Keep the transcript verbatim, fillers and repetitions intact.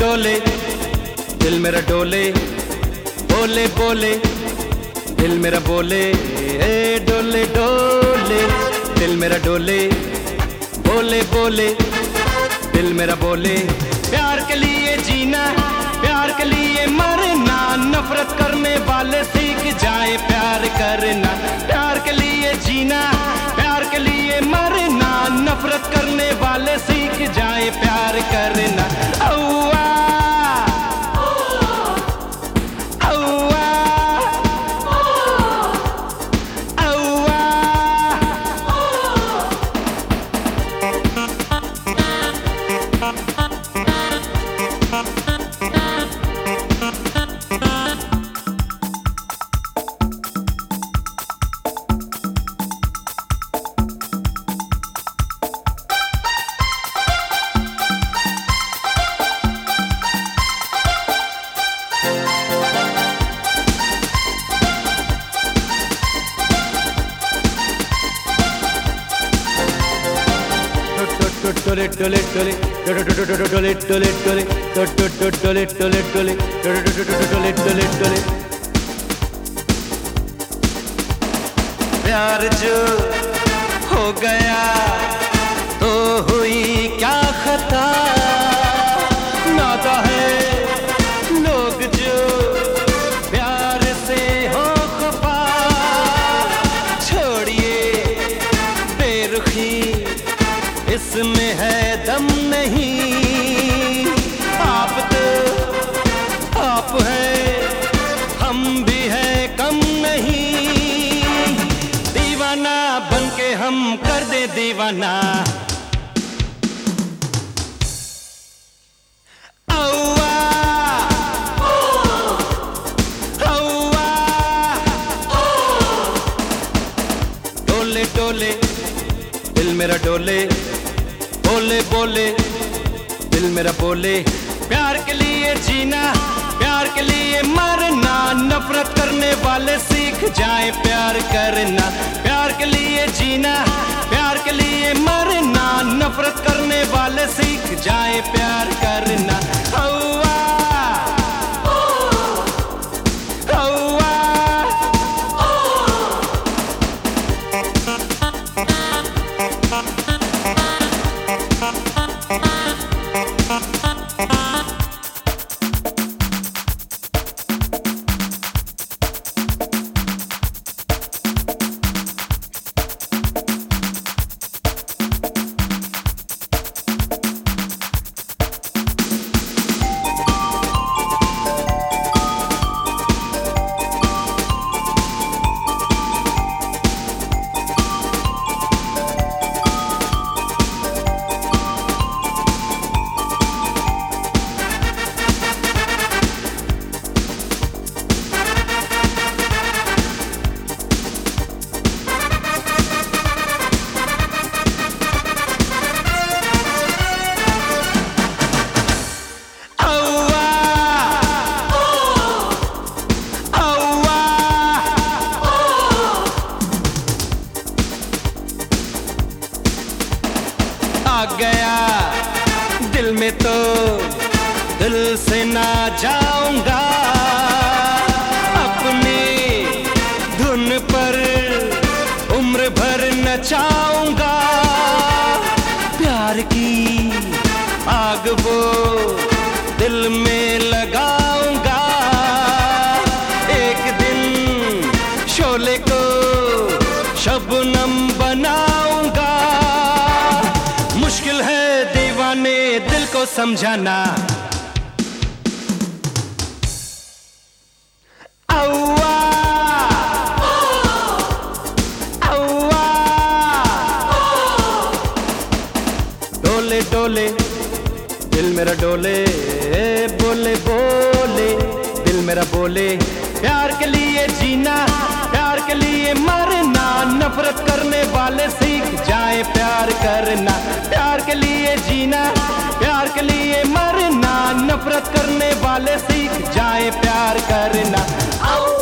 डोले, दिल मेरा डोले, बोले बोले दिल मेरा बोले, ए डोले डोले दिल मेरा डोले, बोले बोले दिल मेरा बोले। प्यार के लिए जीना, प्यार के लिए मरना, नफरत करने वाले सीख जाए प्यार करना। प्यार के लिए जीना, प्यार के लिए मरना, नफरत करने वाले सीख जाए प्यार करना। औआ टोले टोले टोले टोले टोले टोले टोले टोले टोले टोले टोले टोले टोले। प्यार जो हो गया तो हुई क्या खता, नाता है लोग जो प्यार से हो खफा। छोड़िए बेरुखी, इसमें है दम नहीं। आप तो आप है, हम भी है कम नहीं। दीवाना बन के हम कर दे दीवाना। औआ औआ डोले डोले दिल मेरा डोले, बोले बोले दिल मेरा बोले। प्यार के लिए जीना, प्यार के लिए मरना, नफरत करने वाले सीख जाए प्यार करना। प्यार के लिए जीना, प्यार के लिए मरना, नफरत करने वाले सीख जाए प्यार करना। औआ औआ आ गया दिल में तो दिल से ना जाऊंगा। अपनी धुन पर उम्र भर नचाऊंगा। प्यार की आग वो दिल में लगाऊंगा। एक दिन शोले को शबनम बनाऊंगा। मुश्किल है दीवाने दिल को समझाना। औआ औआ डोले डोले दिल मेरा डोले, बोले बोले दिल मेरा बोले। प्यार के लिए जीना, प्यार के लिए मरना, नफरत करने वाले सीख जाए प्यार करना। प्यार के लिए जीना, प्यार के लिए मरना, नफरत करने वाले सीख जाए प्यार करना।